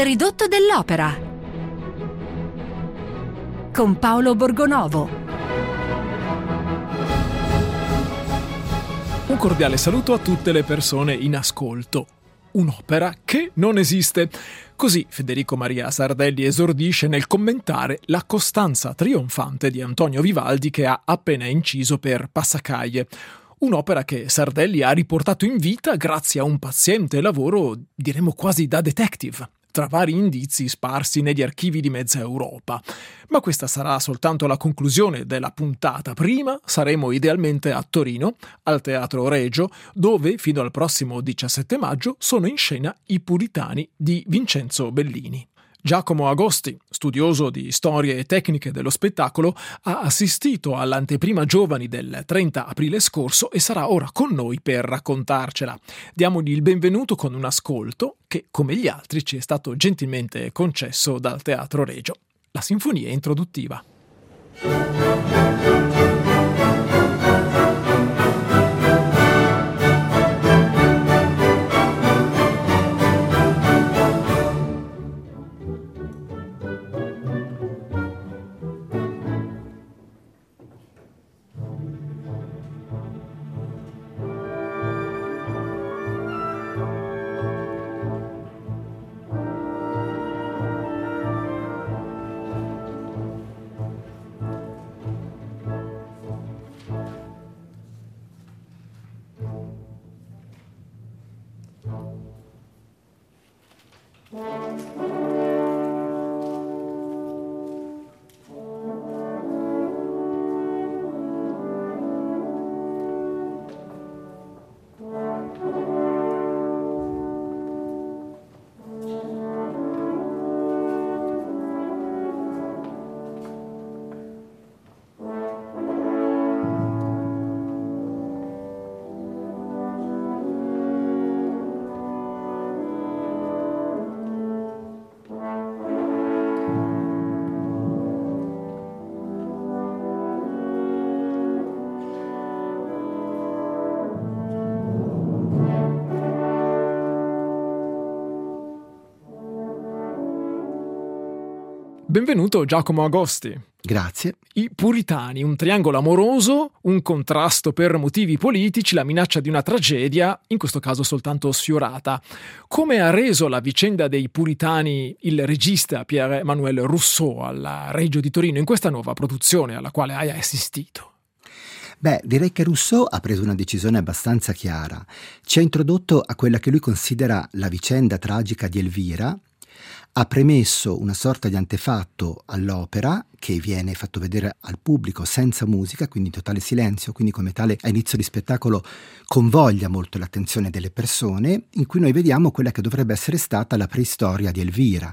ridotto dell'opera con Paolo Borgonovo. Un cordiale saluto a tutte le persone in ascolto. Un'opera che non esiste. Così Federico Maria Sardelli esordisce nel commentare la costanza trionfante di Antonio Vivaldi che ha appena inciso per Passacaglie. Un'opera che Sardelli ha riportato in vita grazie a un paziente lavoro, diremmo quasi da detective, tra vari indizi sparsi negli archivi di mezza Europa. Ma questa sarà soltanto la conclusione della puntata. Prima saremo idealmente a Torino, al Teatro Regio, dove fino al prossimo 17 maggio sono in scena I Puritani di Vincenzo Bellini. Giacomo Agosti, studioso di storie e tecniche dello spettacolo, ha assistito all'anteprima giovani del 30 aprile scorso e sarà ora con noi per raccontarcela. Diamogli il benvenuto con un ascolto che, come gli altri, ci è stato gentilmente concesso dal Teatro Regio. La sinfonia introduttiva. Benvenuto Giacomo Agosti. Grazie. I Puritani, un triangolo amoroso, un contrasto per motivi politici, la minaccia di una tragedia, in questo caso soltanto sfiorata. Come ha reso la vicenda dei Puritani il regista Pierre-Emmanuel Rousseau alla Regio di Torino in questa nuova produzione alla quale hai assistito? Beh, direi che Rousseau ha preso una decisione abbastanza chiara. Ci ha introdotto a quella che lui considera la vicenda tragica di Elvira, ha premesso una sorta di antefatto all'opera che viene fatto vedere al pubblico senza musica, quindi in totale silenzio, quindi come tale a inizio di spettacolo convoglia molto l'attenzione delle persone, in cui noi vediamo quella che dovrebbe essere stata la preistoria di Elvira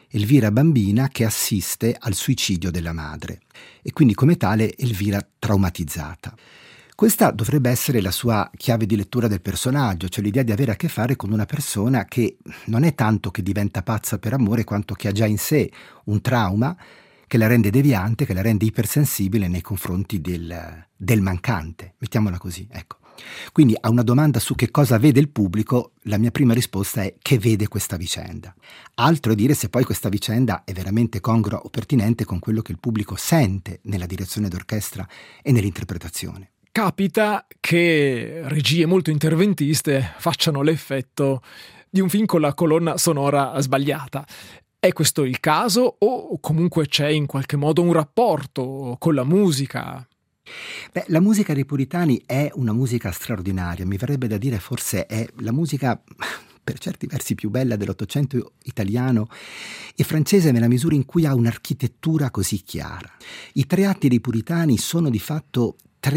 bambina che assiste al suicidio della madre e quindi come tale Elvira traumatizzata. Questa dovrebbe essere la sua chiave di lettura del personaggio, cioè l'idea di avere a che fare con una persona che non è tanto che diventa pazza per amore, quanto che ha già in sé un trauma che la rende deviante, che la rende ipersensibile nei confronti del mancante, mettiamola così, ecco. Quindi a una domanda su che cosa vede il pubblico, la mia prima risposta è che vede questa vicenda. Altro è dire se poi questa vicenda è veramente congrua o pertinente con quello che il pubblico sente nella direzione d'orchestra e nell'interpretazione. Capita che regie molto interventiste facciano l'effetto di un film con la colonna sonora sbagliata. È questo il caso o comunque c'è in qualche modo un rapporto con la musica? Beh, la musica dei Puritani è una musica straordinaria, mi verrebbe da dire forse è la musica per certi versi più bella dell'Ottocento italiano e francese nella misura in cui ha un'architettura così chiara. I tre atti dei Puritani sono di fatto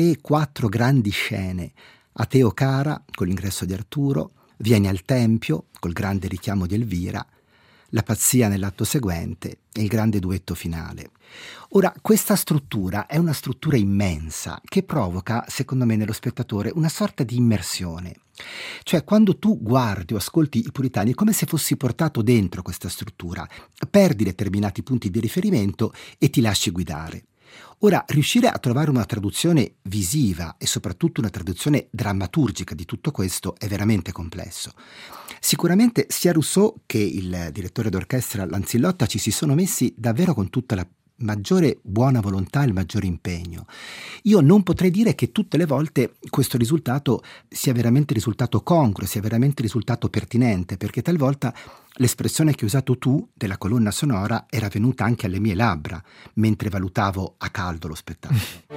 3-4 grandi scene. A Teo Cara, con l'ingresso di Arturo, Vieni al Tempio, col grande richiamo di Elvira, La pazzia nell'atto seguente e il grande duetto finale. Ora, questa struttura è una struttura immensa che provoca, secondo me, nello spettatore una sorta di immersione. Cioè, quando tu guardi o ascolti i Puritani è come se fossi portato dentro questa struttura, perdi determinati punti di riferimento e ti lasci guidare. Ora, riuscire a trovare una traduzione visiva e soprattutto una traduzione drammaturgica di tutto questo è veramente complesso. Sicuramente sia Rousseau che il direttore d'orchestra Lanzillotta ci si sono messi davvero con tutta la maggiore buona volontà e il maggiore impegno. Io non potrei dire che tutte le volte questo risultato sia veramente risultato congruo, sia veramente risultato pertinente, perché talvolta l'espressione che hai usato tu della colonna sonora era venuta anche alle mie labbra mentre valutavo a caldo lo spettacolo.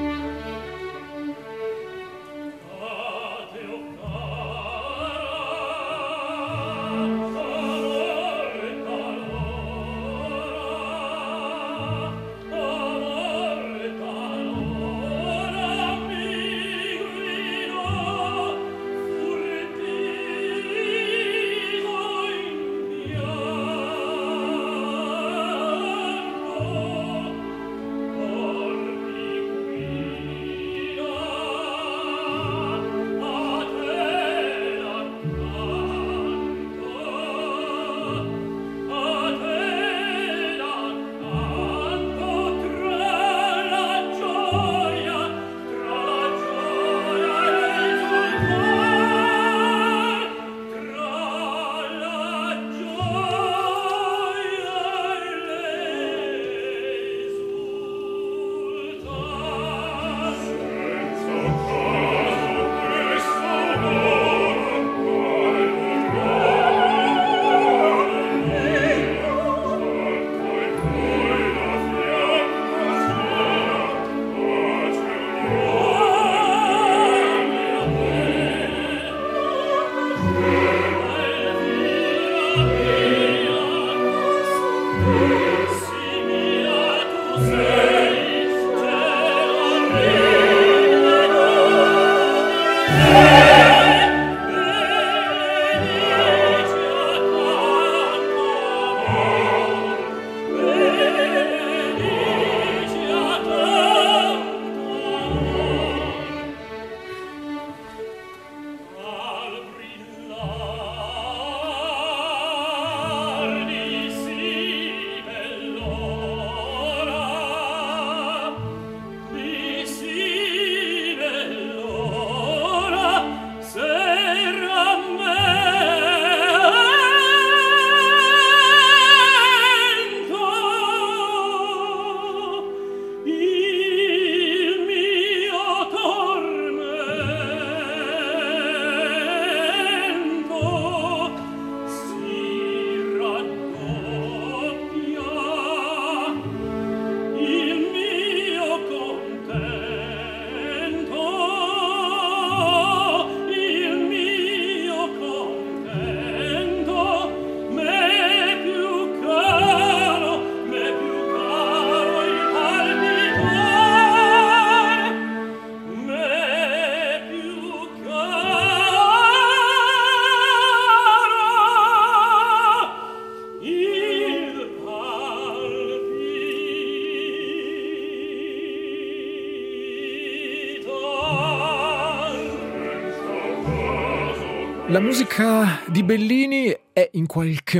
La musica di Bellini è in qualche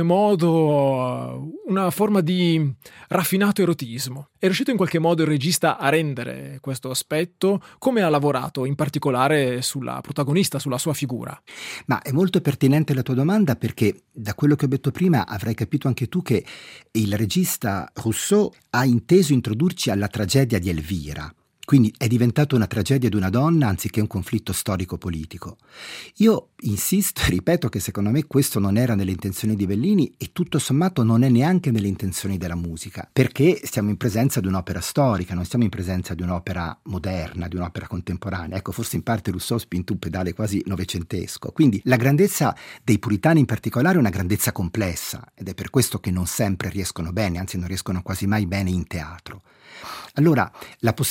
modo una forma di raffinato erotismo. È riuscito in qualche modo il regista a rendere questo aspetto? Come ha lavorato in particolare sulla protagonista, sulla sua figura? Ma è molto pertinente la tua domanda, perché da quello che ho detto prima avrai capito anche tu che il regista Rousseau ha inteso introdurci alla tragedia di Elvira. Quindi è diventato una tragedia di una donna anziché un conflitto storico-politico. Io insisto e ripeto che secondo me questo non era nelle intenzioni di Bellini e tutto sommato non è neanche nelle intenzioni della musica, perché stiamo in presenza di un'opera storica, non stiamo in presenza di un'opera moderna, di un'opera contemporanea. Ecco, forse in parte Rousseau ha spinto un pedale quasi novecentesco. Quindi la grandezza dei puritani in particolare è una grandezza complessa ed è per questo che non sempre riescono bene, anzi non riescono quasi mai bene in teatro. Allora, la possibilità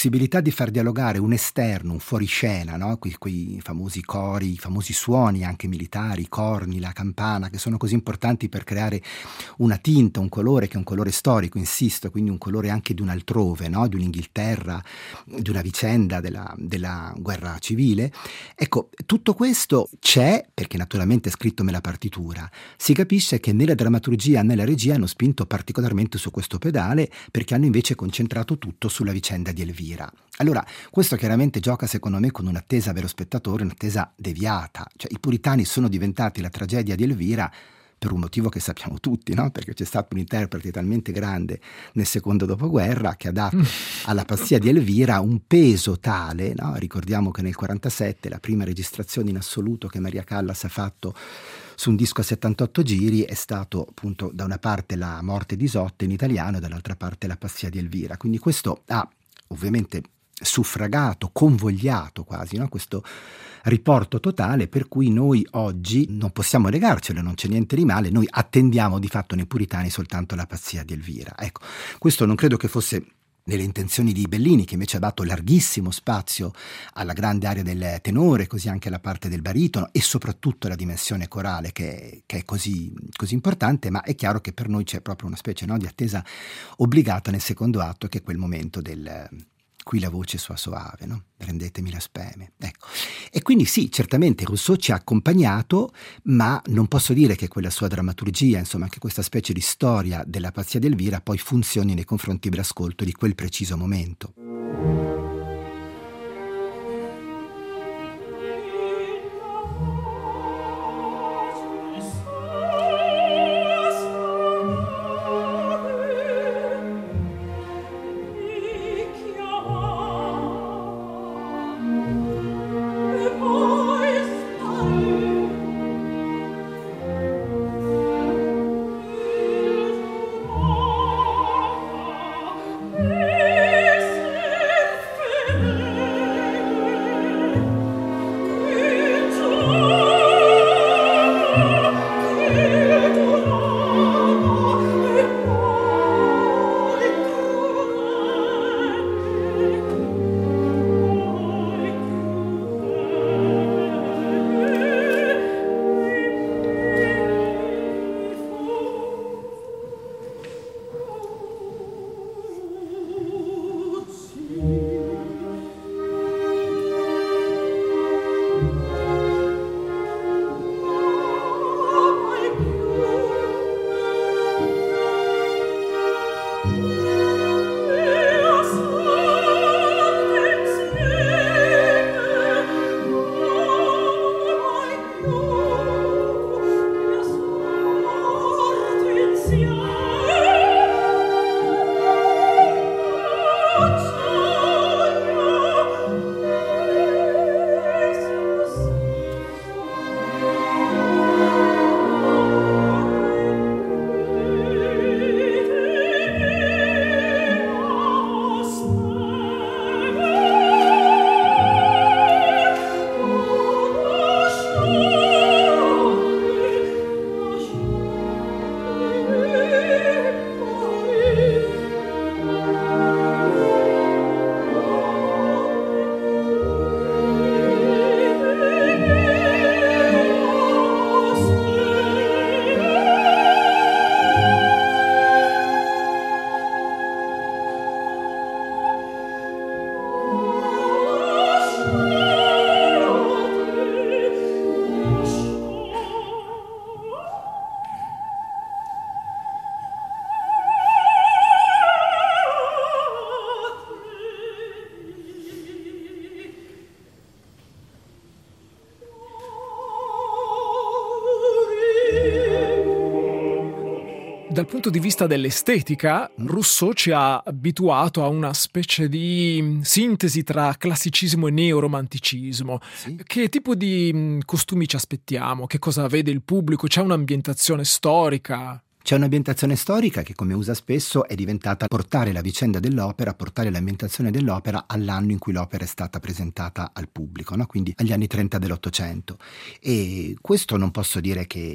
di far dialogare un esterno, un fuoriscena, no? Quei famosi cori, i famosi suoni anche militari, i corni, la campana, che sono così importanti per creare una tinta, un colore che è un colore storico, insisto, quindi un colore anche di un altrove, no? Di un'Inghilterra, di una vicenda della guerra civile. Ecco, tutto questo c'è perché naturalmente è scritto nella partitura. Si capisce che né la drammaturgia né la regia hanno spinto particolarmente su questo pedale, perché hanno invece concentrato tutto sulla vicenda di Elvira. Allora, questo chiaramente gioca secondo me con un'attesa verso spettatore, un'attesa deviata. Cioè, i puritani sono diventati la tragedia di Elvira per un motivo che sappiamo tutti, no? Perché c'è stato un interprete talmente grande nel secondo dopoguerra che ha dato alla pazzia di Elvira un peso tale, no? Ricordiamo che nel 1947 la prima registrazione in assoluto che Maria Callas ha fatto su un disco a 78 giri è stato appunto da una parte La morte di Isotta in italiano e dall'altra parte La pazzia di Elvira. Quindi questo ha ovviamente suffragato, convogliato quasi, no? Questo riporto totale per cui noi oggi non possiamo negarcelo, non c'è niente di male, noi attendiamo di fatto nei puritani soltanto La pazzia di Elvira. Ecco, questo non credo che fosse nelle intenzioni di Bellini, che invece ha dato larghissimo spazio alla grande area del tenore, così anche alla parte del baritono e soprattutto alla dimensione corale che è così importante, ma è chiaro che per noi c'è proprio una specie, no, di attesa obbligata nel secondo atto, che è quel momento del qui la voce sua soave, no? Rendetemi la speme. Ecco. E quindi sì, certamente Rousseau ci ha accompagnato, ma non posso dire che quella sua drammaturgia, insomma anche questa specie di storia della pazzia di Elvira poi funzioni nei confronti dell'ascolto di quel preciso momento. Dal punto di vista dell'estetica, Rousseau ci ha abituato a una specie di sintesi tra classicismo e neoromanticismo. Sì. Che tipo di costumi ci aspettiamo? Che cosa vede il pubblico? C'è un'ambientazione storica? C'è un'ambientazione storica che, come usa spesso, è diventata portare la vicenda dell'opera, portare l'ambientazione dell'opera all'anno in cui l'opera è stata presentata al pubblico, no? Quindi agli anni 30 dell'Ottocento. E questo non posso dire che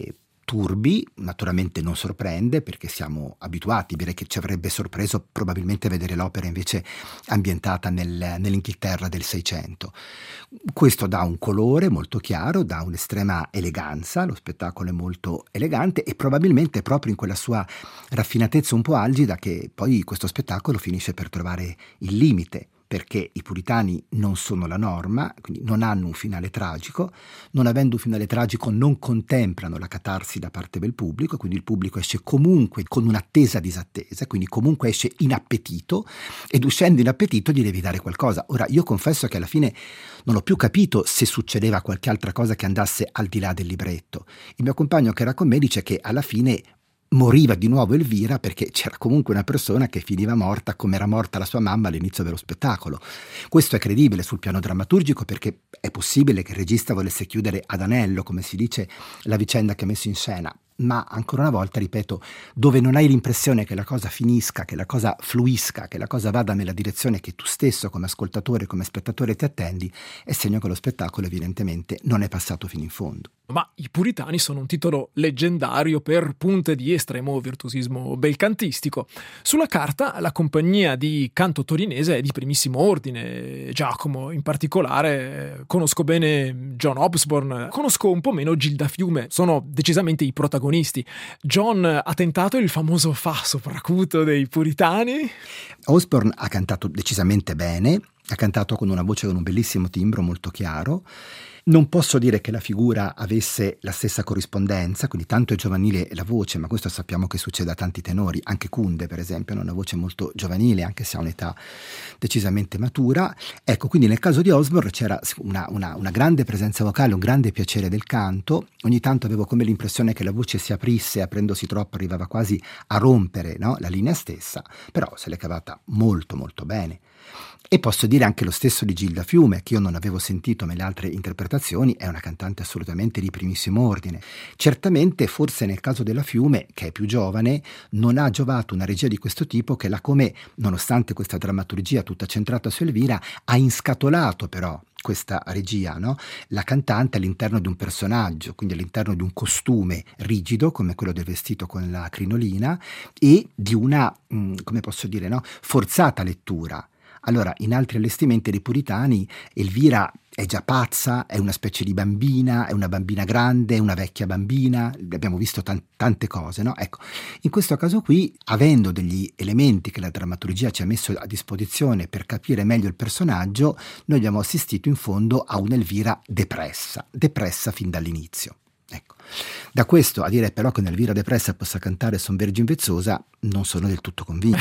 turbi, naturalmente non sorprende perché siamo abituati, direi che ci avrebbe sorpreso probabilmente vedere l'opera invece ambientata nell'Inghilterra del Seicento. Questo dà un colore molto chiaro, dà un'estrema eleganza, lo spettacolo è molto elegante e probabilmente proprio in quella sua raffinatezza un po' algida che poi questo spettacolo finisce per trovare il limite, perché i puritani non sono la norma, quindi non hanno un finale tragico, non avendo un finale tragico non contemplano la catarsi da parte del pubblico, quindi il pubblico esce comunque con un'attesa disattesa, quindi comunque esce inappetito ed uscendo inappetito gli devi dare qualcosa. Ora io confesso che alla fine non ho più capito se succedeva qualche altra cosa che andasse al di là del libretto. Il mio compagno che era con me dice che alla fine moriva di nuovo Elvira perché c'era comunque una persona che finiva morta come era morta la sua mamma all'inizio dello spettacolo. Questo è credibile sul piano drammaturgico perché è possibile che il regista volesse chiudere ad anello, come si dice, la vicenda che ha messo in scena. Ma ancora una volta, ripeto, dove non hai l'impressione che la cosa finisca, che la cosa fluisca, che la cosa vada nella direzione che tu stesso come ascoltatore, come spettatore ti attendi, è segno che lo spettacolo evidentemente non è passato fino in fondo. Ma I Puritani sono un titolo leggendario per punte di estremo virtuosismo belcantistico. Sulla carta la compagnia di canto torinese è di primissimo ordine. Giacomo, in particolare, conosco bene John Osborne, conosco un po' meno Gilda Fiume, sono decisamente i protagonisti. John ha tentato il famoso fa sopracuto dei Puritani. Osborne ha cantato decisamente bene, ha cantato con una voce con un bellissimo timbro molto chiaro. Non posso dire che la figura avesse la stessa corrispondenza, quindi tanto è giovanile la voce, ma questo sappiamo che succede a tanti tenori, anche Kunde per esempio ha una voce molto giovanile anche se ha un'età decisamente matura. Ecco, quindi nel caso di Osborne c'era una grande presenza vocale, un grande piacere del canto, ogni tanto avevo come l'impressione che la voce si aprisse, aprendosi troppo arrivava quasi a rompere, no? La linea stessa, però se l'è cavata molto molto bene. E posso dire anche lo stesso di Gilda Fiume, che io non avevo sentito nelle altre interpretazioni, è una cantante assolutamente di primissimo ordine. Certamente, forse nel caso della Fiume, che è più giovane, non ha giovato una regia di questo tipo che l'ha come, nonostante questa drammaturgia tutta centrata su Elvira, ha inscatolato però questa regia, no? La cantante all'interno di un personaggio, quindi all'interno di un costume rigido come quello del vestito con la crinolina e di una, come posso dire, no? Forzata lettura. Allora, in altri allestimenti dei Puritani, Elvira è già pazza, è una specie di bambina, è una bambina grande, è una vecchia bambina, abbiamo visto tante cose, no? Ecco, in questo caso qui, avendo degli elementi che la drammaturgia ci ha messo a disposizione per capire meglio il personaggio, noi abbiamo assistito in fondo a un'Elvira depressa fin dall'inizio. Ecco. Da questo a dire però che un'Elvira depressa possa cantare Son Vergine Vezzosa, non sono del tutto convinto.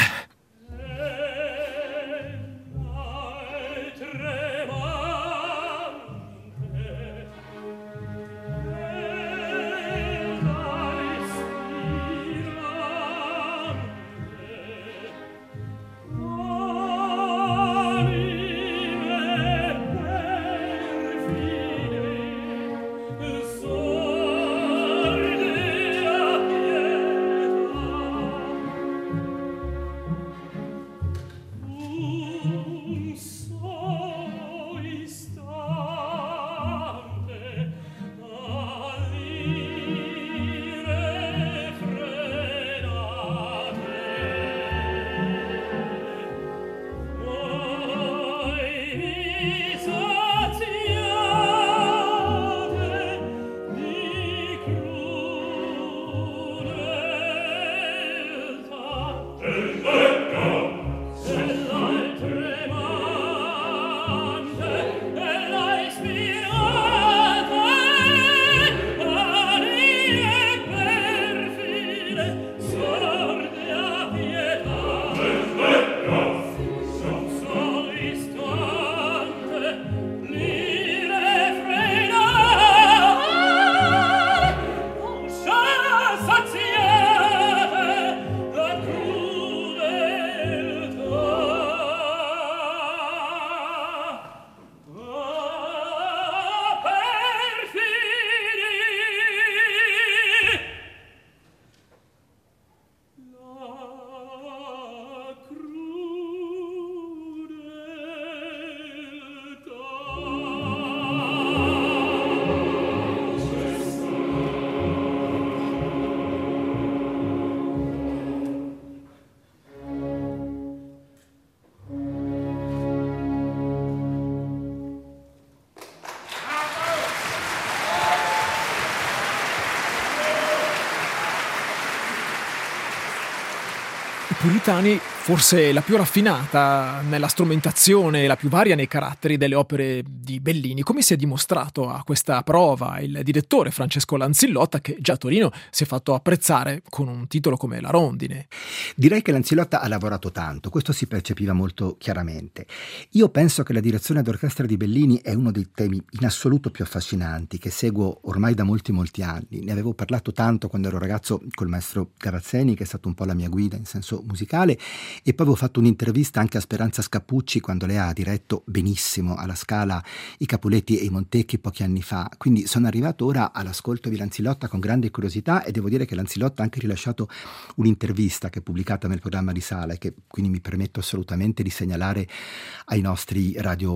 Puritani forse la più raffinata nella strumentazione, la più varia nei caratteri delle opere di Bellini. Come si è dimostrato a questa prova il direttore Francesco Lanzillotta, che già a Torino si è fatto apprezzare con un titolo come La Rondine? Direi che Lanzillotta ha lavorato tanto, questo si percepiva molto chiaramente. Io penso che la direzione d'orchestra di Bellini è uno dei temi in assoluto più affascinanti, che seguo ormai da molti anni. Ne avevo parlato tanto quando ero ragazzo col maestro Gavazzeni, che è stato un po' la mia guida in senso musicale, e poi avevo fatto un'intervista anche a Speranza Scappucci quando lei ha diretto benissimo alla Scala i Capuletti e i Montecchi pochi anni fa. Quindi sono arrivato ora all'ascolto di Lanzillotta con grande curiosità, e devo dire che Lanzillotta ha anche rilasciato un'intervista che è pubblicata nel programma di Sala e che quindi mi permetto assolutamente di segnalare ai nostri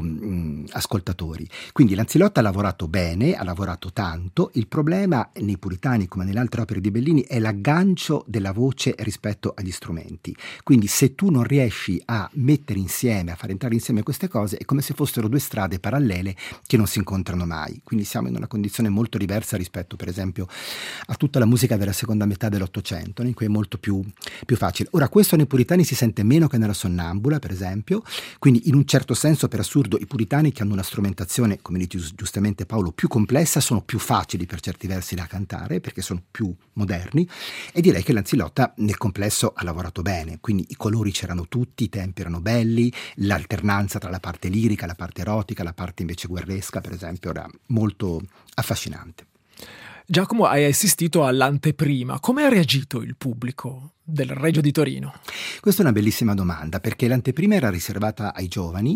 ascoltatori. Quindi Lanzillotta ha lavorato bene, ha lavorato tanto. Il problema nei Puritani, come nelle altre opere di Bellini, è l'aggancio della voce rispetto agli strumenti. Quindi se tu non riesci a mettere insieme, a far entrare insieme queste cose, è come se fossero due strade parallele che non si incontrano mai. Quindi siamo in una condizione molto diversa rispetto, per esempio, a tutta la musica della seconda metà dell'Ottocento, in cui è molto più facile. Ora, questo nei Puritani si sente meno che nella Sonnambula, per esempio. Quindi in un certo senso, per assurdo, i Puritani, che hanno una strumentazione, come dici giustamente Paolo, più complessa, sono più facili per certi versi da cantare perché sono più moderni, e direi che Lanzillotta nel complesso ha lavorato bene. Quindi i colori c'erano tutti, i tempi erano belli, l'alternanza tra la parte lirica, la parte erotica, la parte invece guerresca, per esempio, era molto affascinante. Giacomo, hai assistito all'anteprima. Come ha reagito il pubblico del Regio di Torino? Questa è una bellissima domanda, perché l'anteprima era riservata ai giovani,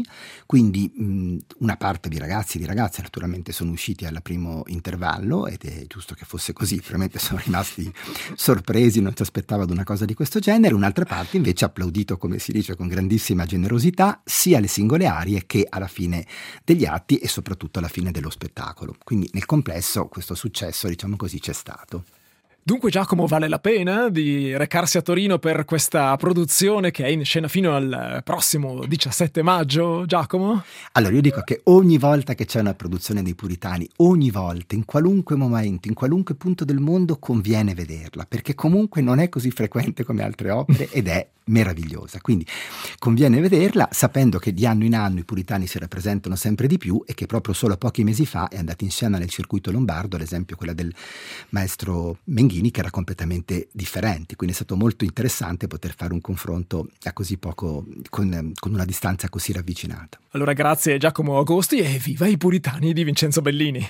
quindi una parte di ragazzi e di ragazze naturalmente sono usciti al primo intervallo, ed è giusto che fosse così, veramente sono rimasti sorpresi, non si aspettavano una cosa di questo genere. Un'altra parte invece ha applaudito, come si dice, con grandissima generosità, sia le singole arie che alla fine degli atti e soprattutto alla fine dello spettacolo. Quindi nel complesso questo successo, diciamo così, c'è stato. Dunque, Giacomo, vale la pena di recarsi a Torino per questa produzione che è in scena fino al prossimo 17 maggio, Giacomo? Allora, io dico che ogni volta che c'è una produzione dei Puritani, ogni volta, in qualunque momento, in qualunque punto del mondo, conviene vederla, perché comunque non è così frequente come altre opere ed è meravigliosa. Quindi conviene vederla, sapendo che di anno in anno i Puritani si rappresentano sempre di più, e che proprio solo pochi mesi fa è andata in scena nel circuito lombardo, ad esempio quella del maestro Menghini, che era completamente differente. Quindi è stato molto interessante poter fare un confronto a così poco, con una distanza così ravvicinata. Allora grazie Giacomo Agosti, e viva i Puritani di Vincenzo Bellini!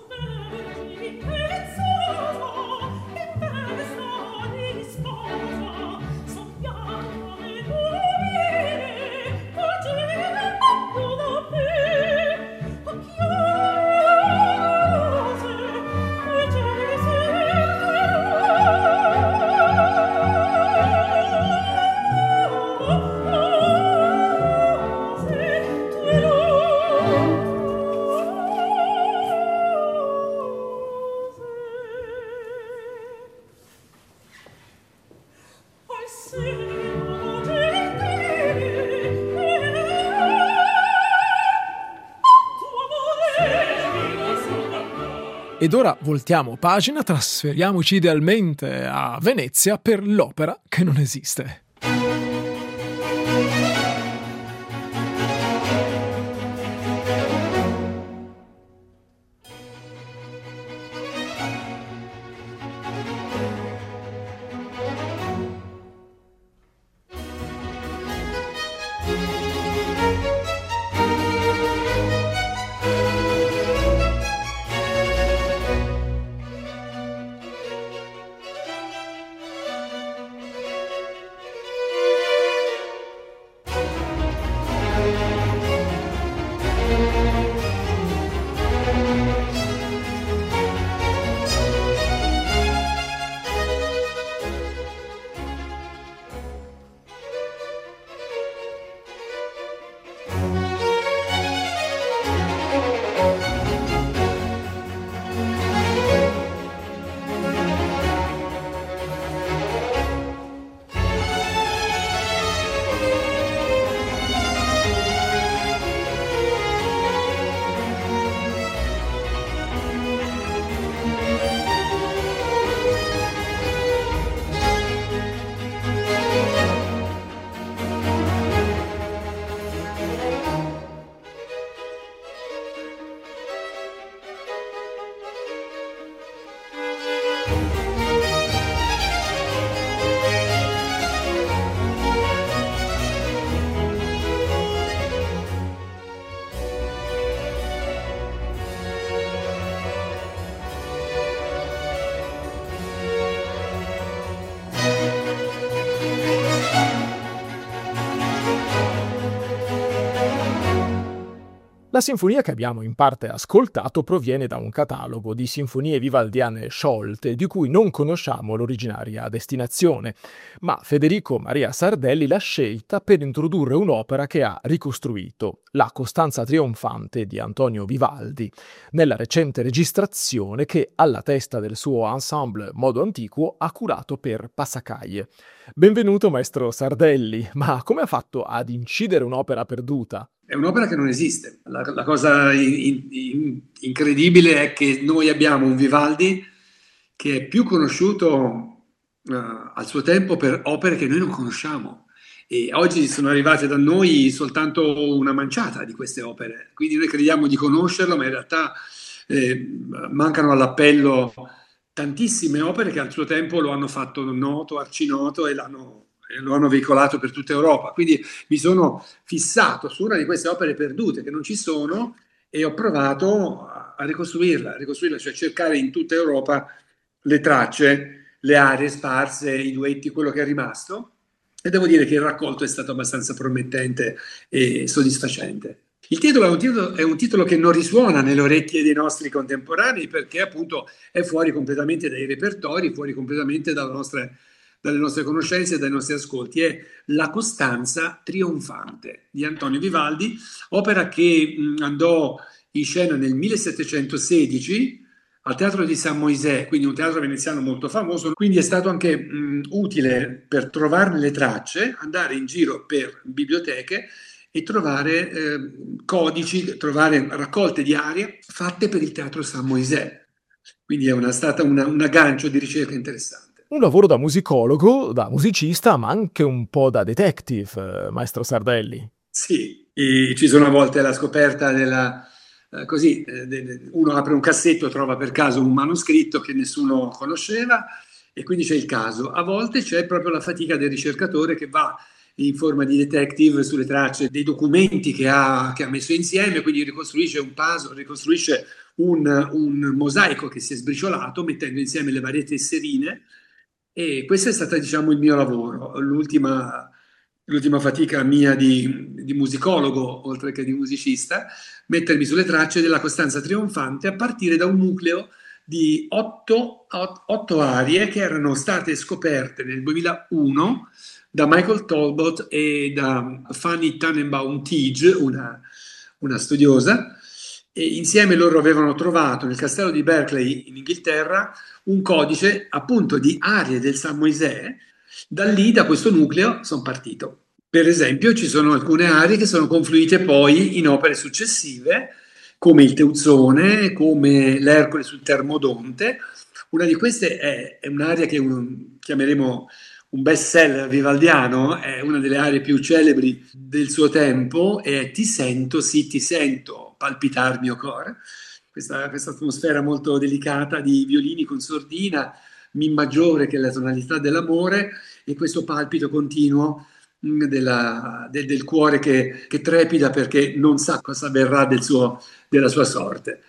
Ed ora voltiamo pagina, trasferiamoci idealmente a Venezia per l'opera che non esiste. La sinfonia che abbiamo in parte ascoltato proviene da un catalogo di sinfonie vivaldiane sciolte di cui non conosciamo l'originaria destinazione, ma Federico Maria Sardelli l'ha scelta per introdurre un'opera che ha ricostruito, La Costanza trionfante di Antonio Vivaldi, nella recente registrazione che alla testa del suo ensemble Modo Antiquo ha curato per Passacaglie. Benvenuto maestro Sardelli, ma come ha fatto ad incidere un'opera perduta? È un'opera che non esiste. La cosa incredibile è che noi abbiamo un Vivaldi che è più conosciuto al suo tempo per opere che noi non conosciamo. E oggi sono arrivate da noi soltanto una manciata di queste opere. Quindi noi crediamo di conoscerlo, ma in realtà mancano all'appello tantissime opere che al suo tempo lo hanno fatto noto, arcinoto e lo hanno veicolato per tutta Europa. Quindi mi sono fissato su una di queste opere perdute che non ci sono e ho provato a ricostruirla, cioè cercare in tutta Europa le tracce, le aree sparse, i duetti, quello che è rimasto. E devo dire che il raccolto è stato abbastanza promettente e soddisfacente. Il titolo è un titolo che non risuona nelle orecchie dei nostri contemporanei perché appunto è fuori completamente dai repertori, fuori completamente dalle nostre conoscenze e dai nostri ascolti. È La Costanza trionfante di Antonio Vivaldi, opera che andò in scena nel 1716 al Teatro di San Moisè, quindi un teatro veneziano molto famoso, quindi è stato anche utile per trovarne le tracce, andare in giro per biblioteche e trovare codici, trovare raccolte di arie fatte per il Teatro San Moisè. Quindi è stata un aggancio di ricerca interessante. Un lavoro da musicologo, da musicista, ma anche un po' da detective, maestro Sardelli. Sì, e ci sono a volte la scoperta della... uno apre un cassetto, trova per caso un manoscritto che nessuno conosceva e quindi c'è il caso. A volte c'è proprio la fatica del ricercatore che va in forma di detective sulle tracce dei documenti che ha messo insieme, quindi ricostruisce un puzzle, ricostruisce un mosaico che si è sbriciolato mettendo insieme le varie tesserine, e questo è stato, diciamo, il mio lavoro, l'ultima fatica mia di musicologo, oltre che di musicista, mettermi sulle tracce della Costanza trionfante a partire da un nucleo di otto arie che erano state scoperte nel 2001 da Michael Talbot e da Fanny Tannenbaum-Tige, una studiosa, e insieme loro avevano trovato nel castello di Berkeley in Inghilterra un codice appunto di arie del San Moisè. Da lì, da questo nucleo, sono partito. Per esempio, ci sono alcune arie che sono confluite poi in opere successive, come il Teuzzone, come l'Ercole sul Termodonte. Una di queste è un'aria che chiameremo un best seller vivaldiano, è una delle arie più celebri del suo tempo, e è Ti sento, sì ti sento, palpitar mio cor. Questa atmosfera molto delicata di violini con sordina, Mi maggiore, che è la tonalità dell'amore, e questo palpito continuo del cuore che trepida perché non sa cosa avverrà della sua sorte.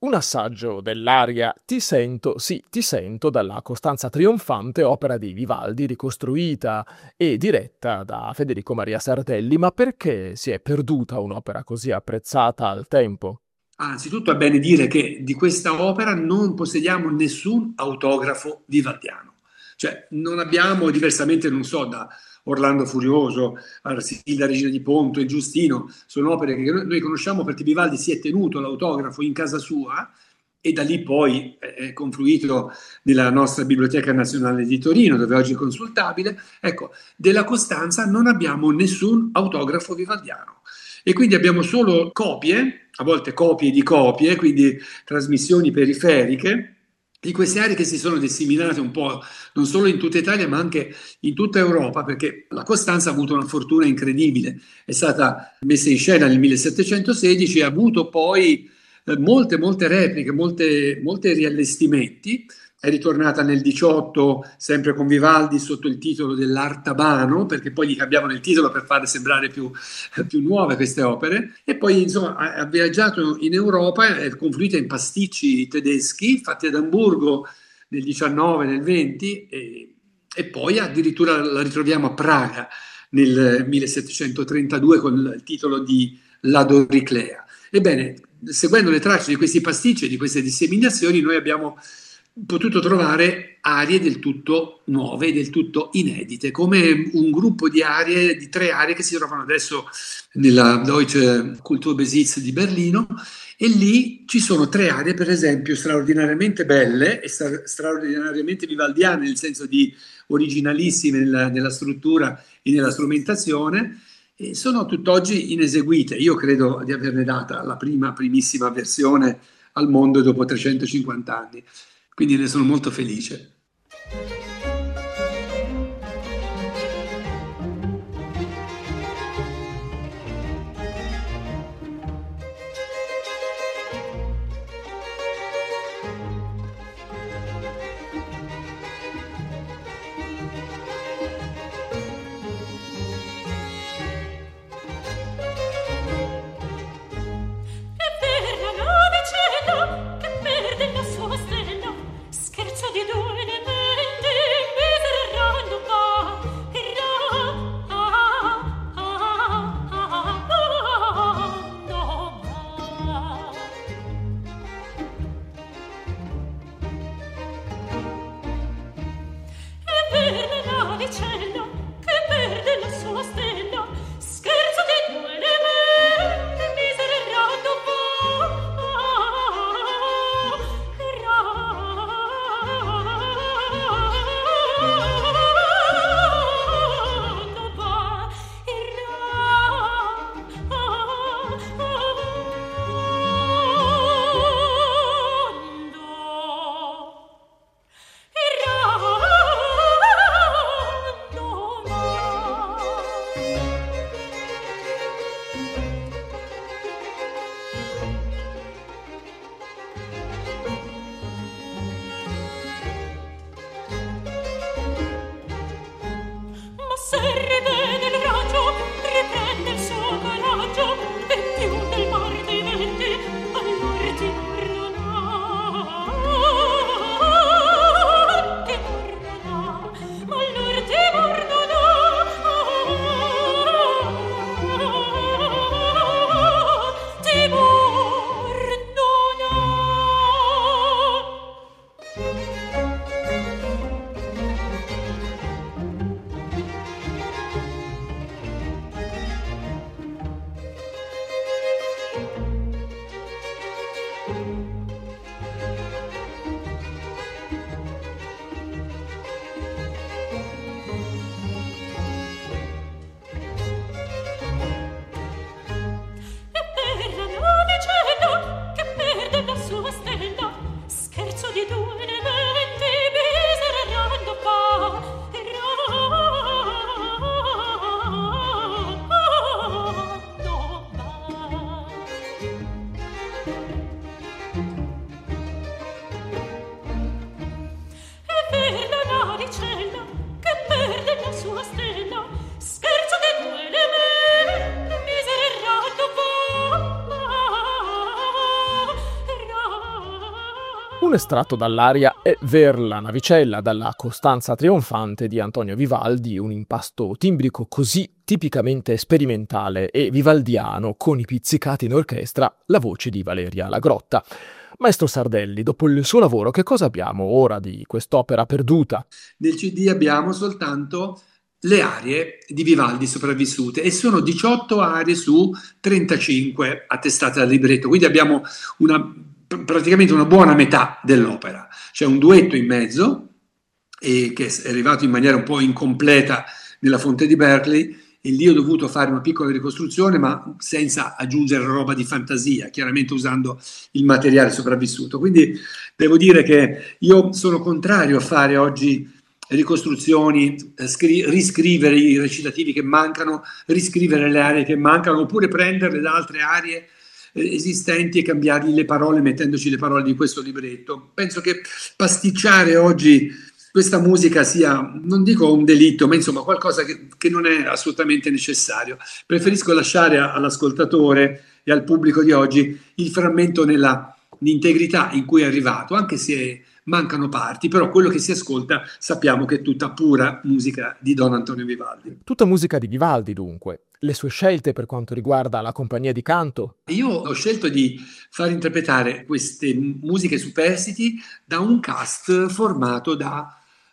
Un assaggio dell'aria Ti sento, sì, ti sento dalla Costanza trionfante, opera di Vivaldi, ricostruita e diretta da Federico Maria Sardelli. Ma perché si è perduta un'opera così apprezzata al tempo? Anzitutto è bene dire che di questa opera non possediamo nessun autografo vivaldiano, cioè non abbiamo, diversamente non so, da Orlando Furioso, Arsilda Regina di Ponto, il Giustino, sono opere che noi conosciamo perché Vivaldi si è tenuto l'autografo in casa sua e da lì poi è confluito nella nostra Biblioteca Nazionale di Torino, dove oggi è consultabile. Ecco, della Costanza non abbiamo nessun autografo vivaldiano e quindi abbiamo solo copie, a volte copie di copie, quindi trasmissioni periferiche di queste aree che si sono disseminate un po' non solo in tutta Italia ma anche in tutta Europa, perché la Costanza ha avuto una fortuna incredibile, è stata messa in scena nel 1716 e ha avuto poi molte repliche, molti riallestimenti. È ritornata nel 18 sempre con Vivaldi sotto il titolo dell'Artabano, perché poi gli cambiavano il titolo per farle sembrare più nuove queste opere, e poi insomma ha viaggiato in Europa, è confluita in pasticci tedeschi fatti ad Amburgo nel 19, nel 20 e poi addirittura la ritroviamo a Praga nel 1732 con il titolo di La Doriclea. Ebbene, seguendo le tracce di questi pasticci e di queste disseminazioni, noi abbiamo potuto trovare arie del tutto nuove, del tutto inedite, come un gruppo di arie, di 3 arie che si trovano adesso nella Deutsche Kulturbesitz di Berlino, e lì ci sono 3 arie, per esempio, straordinariamente belle e straordinariamente vivaldiane, nel senso di originalissime nella struttura e nella strumentazione, e sono tutt'oggi ineseguite. Io credo di averne data la primissima versione al mondo dopo 350 anni. Quindi ne sono molto felice. Un estratto dall'aria è Ver la navicella, dalla Costanza trionfante di Antonio Vivaldi, un impasto timbrico così tipicamente sperimentale e vivaldiano, con i pizzicati in orchestra, la voce di Valeria Lagrotta. Maestro Sardelli, dopo il suo lavoro, che cosa abbiamo ora di quest'opera perduta? Nel CD abbiamo soltanto le arie di Vivaldi sopravvissute e sono 18 arie su 35 attestate dal libretto, quindi abbiamo praticamente una buona metà dell'opera. C'è un duetto in mezzo che è arrivato in maniera un po' incompleta nella fonte di Berkeley, e lì ho dovuto fare una piccola ricostruzione, ma senza aggiungere roba di fantasia, chiaramente usando il materiale sopravvissuto. Quindi devo dire che io sono contrario a fare oggi ricostruzioni, riscrivere i recitativi che mancano, riscrivere le arie che mancano, oppure prenderle da altre arie esistenti e cambiargli le parole mettendoci le parole di questo libretto. Penso che pasticciare oggi questa musica sia, non dico un delitto, ma insomma qualcosa che non è assolutamente necessario. Preferisco lasciare all'ascoltatore e al pubblico di oggi il frammento nell'integrità in cui è arrivato, anche se mancano parti, però quello che si ascolta sappiamo che è tutta pura musica di Don Antonio Vivaldi. Tutta musica di Vivaldi, dunque. Le sue scelte per quanto riguarda la compagnia di canto? Io ho scelto di far interpretare queste musiche superstiti da un cast formato da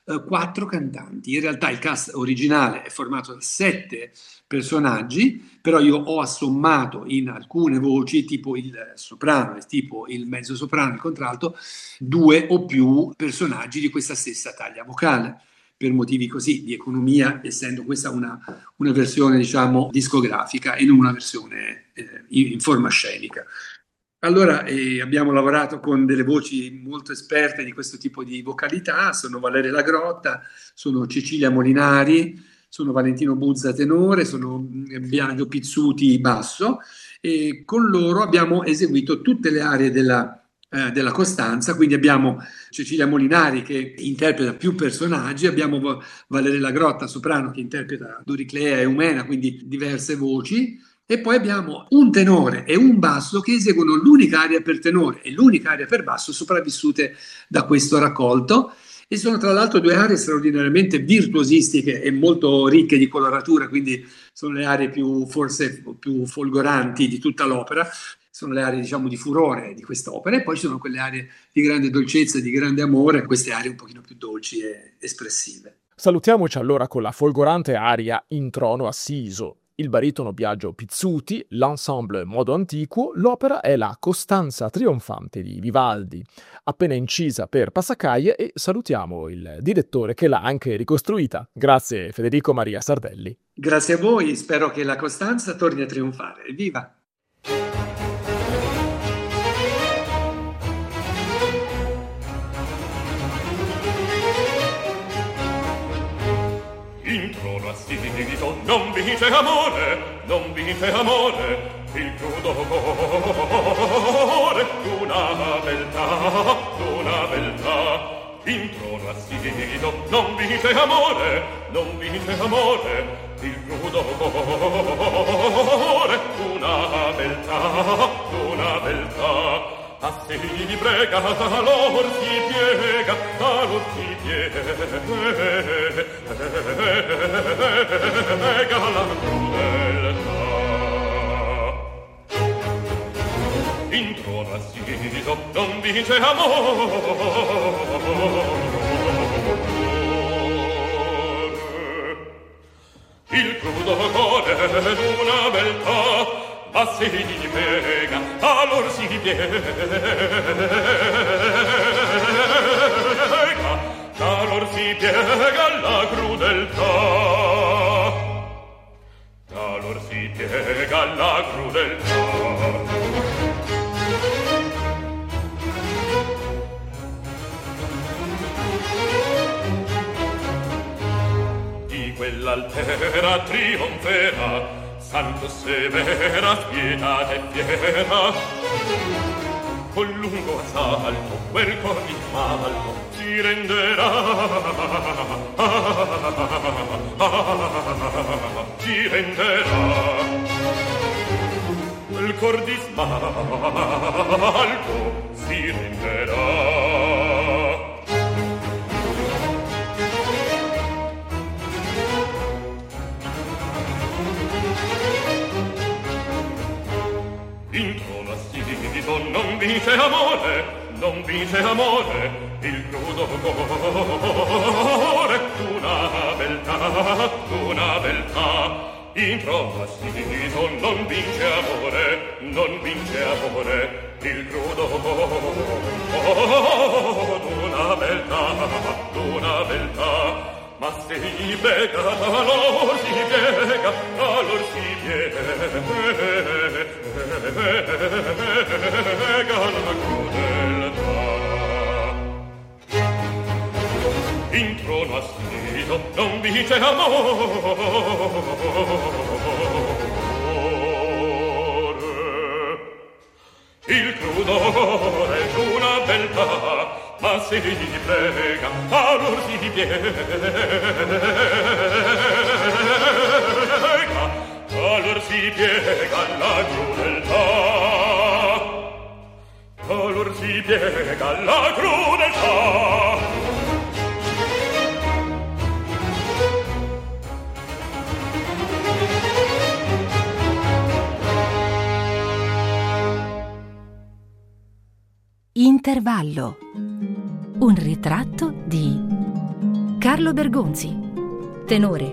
4 cantanti. In realtà il cast originale è formato da 7 personaggi, però io ho assommato in alcune voci, tipo il soprano, tipo il mezzo soprano, il contralto, 2 o più personaggi di questa stessa taglia vocale, per motivi così di economia, essendo questa una versione, diciamo, discografica e non una versione in forma scenica. Allora abbiamo lavorato con delle voci molto esperte di questo tipo di vocalità, sono Valeria Lagrotta, sono Cecilia Molinari, sono Valentino Buzza tenore, sono Biagio Pizzuti basso, e con loro abbiamo eseguito tutte le arie della Costanza, quindi abbiamo Cecilia Molinari che interpreta più personaggi, abbiamo Valeria Lagrotta soprano che interpreta Doriclea e Eumena, quindi diverse voci, e poi abbiamo un tenore e un basso che eseguono l'unica aria per tenore e l'unica aria per basso sopravvissute da questo raccolto, e sono tra l'altro 2 aree straordinariamente virtuosistiche e molto ricche di coloratura, quindi sono le aree forse più folgoranti di tutta l'opera. Sono le aree, diciamo, di furore di quest'opera, e poi ci sono quelle aree di grande dolcezza, di grande amore, queste aree un pochino più dolci e espressive. Salutiamoci allora con la folgorante aria In trono assiso. Il baritono Biagio Pizzuti, l'ensemble Modo Antiquo, l'opera è la Costanza trionfante di Vivaldi, appena incisa per Passacaglie, e salutiamo il direttore che l'ha anche ricostruita. Grazie Federico Maria Sardelli. Grazie a voi, spero che la Costanza torni a trionfare. Evviva! In trono assiso non vince amore, non vince amore, il crudo cuore d'una beltà, d'una beltà. In trono assiso non vince amore, non vince amore, il crudo cuore d'una beltà, d'una beltà. A se gli prega, talor si piega, talor si piega la crudeltà. In trono assiso non vince amore, il crudo cuore d'una beltà. A se gli piega, allor si piega, allor si piega la crudeltà, allor si piega la crudeltà. Di quell'altera trionferà Santo severa, spietata e fiera, col lungo assalto, quel cor di malto si renderà, si renderà, quel cor di smalto si renderà. assistito, non vince amore, non vince amore, il crudo cuore, una beltà, in trono assistito, non vince amore, non vince amore, il crudo una beltà, ma se gli bega, allora si piega, allora si piega la crudeltà. In trono assito non vince amore, il crudo è una beltà, ma se gli prega, allora si piega, allora si piega la crudeltà, allora si piega la crudeltà. Intervallo. Un ritratto di Carlo Bergonzi, tenore.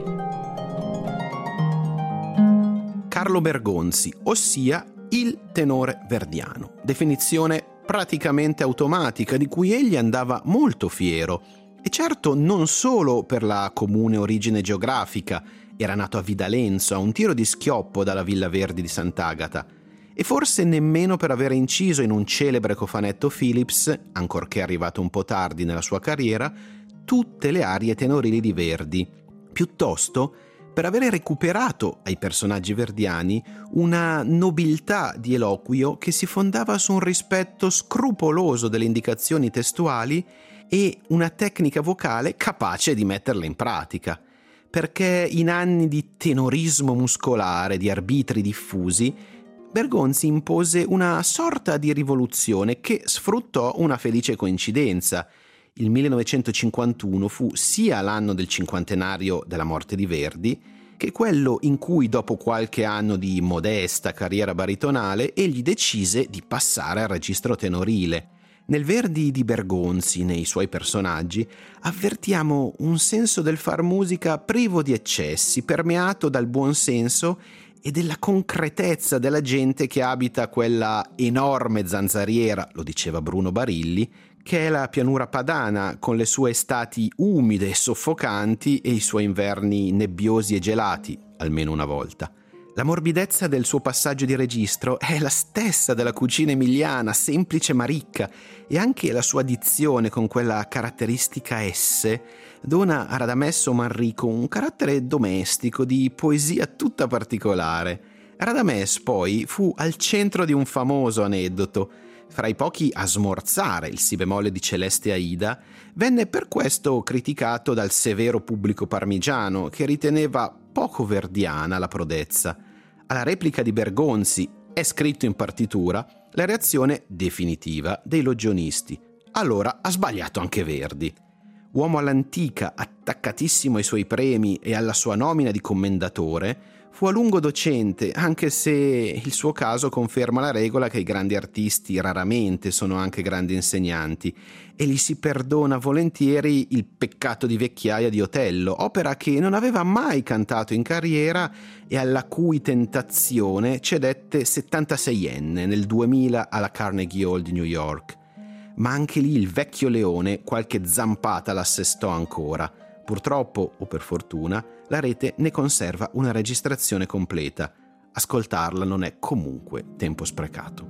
Carlo Bergonzi, ossia il tenore verdiano, definizione praticamente automatica di cui egli andava molto fiero, e certo non solo per la comune origine geografica. Era nato a Vidalenzo, a un tiro di schioppo dalla Villa Verdi di Sant'Agata, e forse nemmeno per aver inciso in un celebre cofanetto Philips, ancorché arrivato un po' tardi nella sua carriera, tutte le arie tenorili di Verdi, piuttosto per avere recuperato ai personaggi verdiani una nobiltà di eloquio che si fondava su un rispetto scrupoloso delle indicazioni testuali e una tecnica vocale capace di metterle in pratica, perché in anni di tenorismo muscolare, di arbitri diffusi, Bergonzi impose una sorta di rivoluzione che sfruttò una felice coincidenza. Il 1951 fu sia l'anno del cinquantenario della morte di Verdi, che quello in cui, dopo qualche anno di modesta carriera baritonale, egli decise di passare al registro tenorile. Nel Verdi di Bergonzi, nei suoi personaggi, avvertiamo un senso del far musica privo di eccessi, permeato dal buon senso e della concretezza della gente che abita quella enorme zanzariera, lo diceva Bruno Barilli, che è la pianura padana, con le sue estati umide e soffocanti e i suoi inverni nebbiosi e gelati, almeno una volta. La morbidezza del suo passaggio di registro è la stessa della cucina emiliana, semplice ma ricca, e anche la sua dizione con quella caratteristica S dona a Radamesso Manrico un carattere domestico, di poesia tutta particolare. Radames poi fu al centro di un famoso aneddoto. Fra i pochi a smorzare il si bemolle di Celeste Aida, venne per questo criticato dal severo pubblico parmigiano, che riteneva poco verdiana la prodezza. Alla replica di Bergonzi, è scritto in partitura, la reazione definitiva dei logionisti. Allora ha sbagliato anche Verdi. Uomo all'antica, attaccatissimo ai suoi premi e alla sua nomina di commendatore, fu a lungo docente, anche se il suo caso conferma la regola che i grandi artisti raramente sono anche grandi insegnanti, e gli si perdona volentieri il peccato di vecchiaia di Otello, opera che non aveva mai cantato in carriera e alla cui tentazione cedette 76enne nel 2000 alla Carnegie Hall di New York. Ma anche lì il vecchio leone qualche zampata l'assestò ancora. Purtroppo, o per fortuna, la rete ne conserva una registrazione completa. Ascoltarla non è comunque tempo sprecato.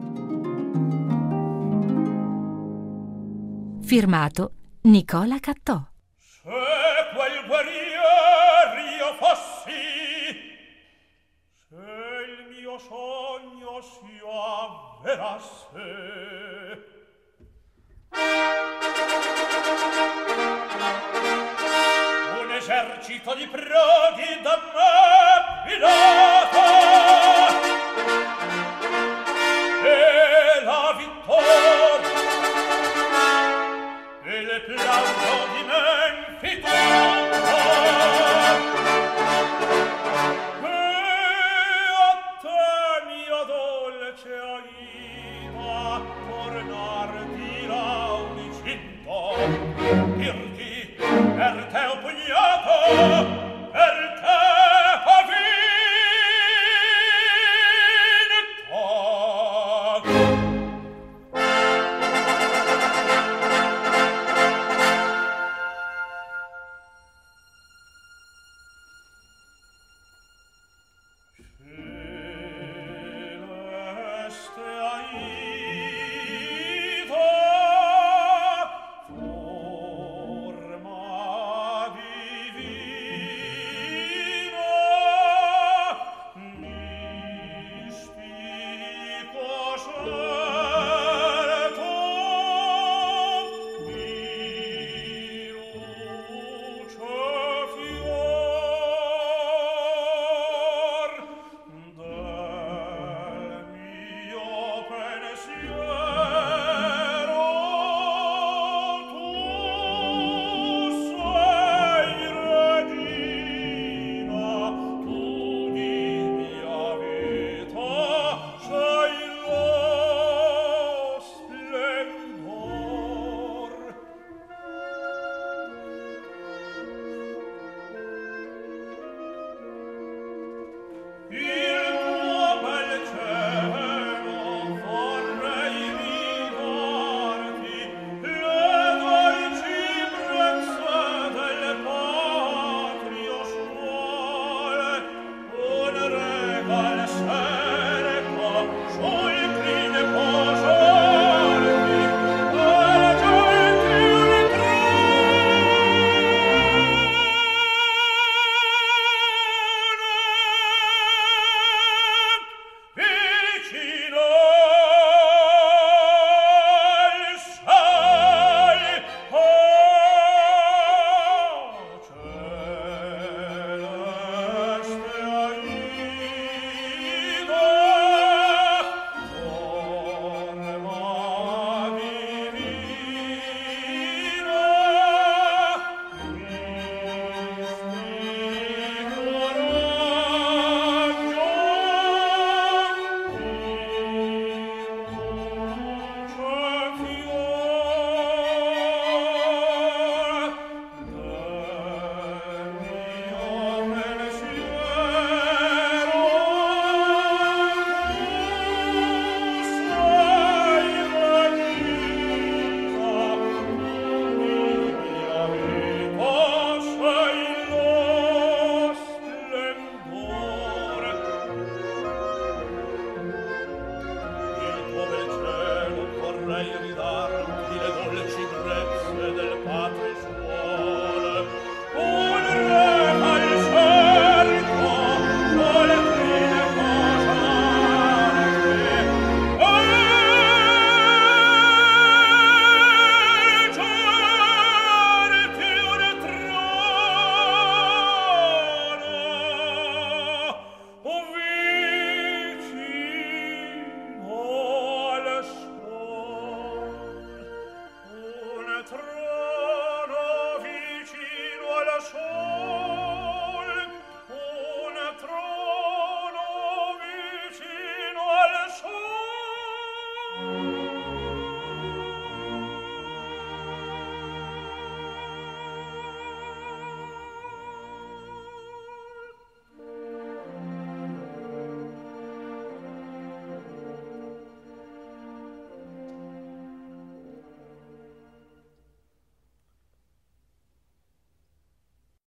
Firmato Nicola Cattò. Se quel guerrier io fossi, se il mio sogno si avverasse, un esercito di prodi da me guidato, e la vittoria e le plauso di me infitata, che a te mia dolce Aida Io